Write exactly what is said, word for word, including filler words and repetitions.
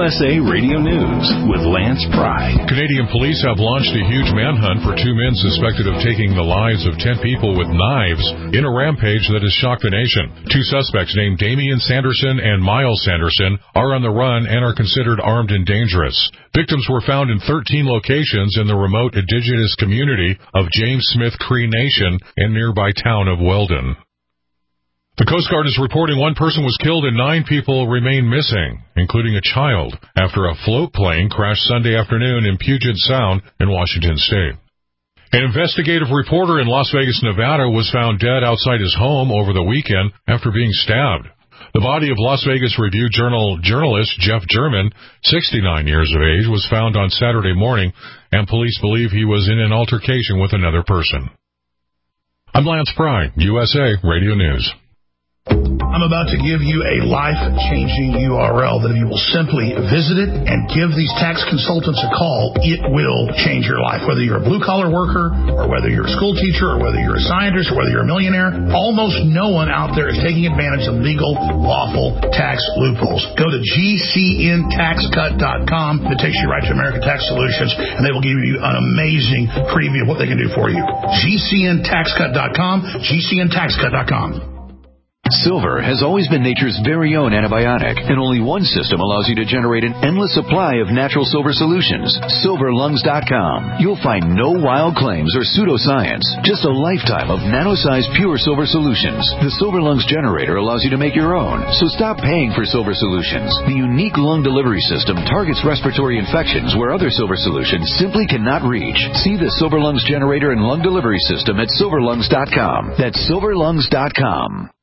S A Radio News with Lance Pry. Canadian police have launched a huge manhunt for two men suspected of taking the lives of ten people with knives in a rampage that has shocked the nation. Two suspects named Damian Sanderson and Miles Sanderson are on the run and are considered armed and dangerous. Victims were found in thirteen locations in the remote indigenous community of James Smith Cree Nation and nearby town of Weldon. The Coast Guard is reporting one person was killed and nine people remain missing, including a child, after a float plane crashed Sunday afternoon in Puget Sound in Washington State. An investigative reporter in Las Vegas, Nevada, was found dead outside his home over the weekend after being stabbed. The body of Las Vegas Review-Journal journalist Jeff German, sixty-nine years of age, was found on Saturday morning, and police believe he was in an altercation with another person. I'm Lance Pry, U S A Radio News. I'm about to give you a life-changing U R L that if you will simply visit it and give these tax consultants a call, it will change your life. Whether you're a blue-collar worker or whether you're a school teacher or whether you're a scientist or whether you're a millionaire, almost no one out there is taking advantage of legal, lawful tax loopholes. Go to G C N tax cut dot com. It takes you right to American Tax Solutions, and they will give you an amazing preview of what they can do for you. G C N tax cut dot com, G C N tax cut dot com. Silver has always been nature's very own antibiotic, and only one system allows you to generate an endless supply of natural silver solutions. silver lungs dot com. You'll find no wild claims or pseudoscience, just a lifetime of nano-sized pure silver solutions. The Silver Lungs generator allows you to make your own, so stop paying for silver solutions. The unique lung delivery system targets respiratory infections where other silver solutions simply cannot reach. See the Silver Lungs generator and lung delivery system at silver lungs dot com. That's silver lungs dot com.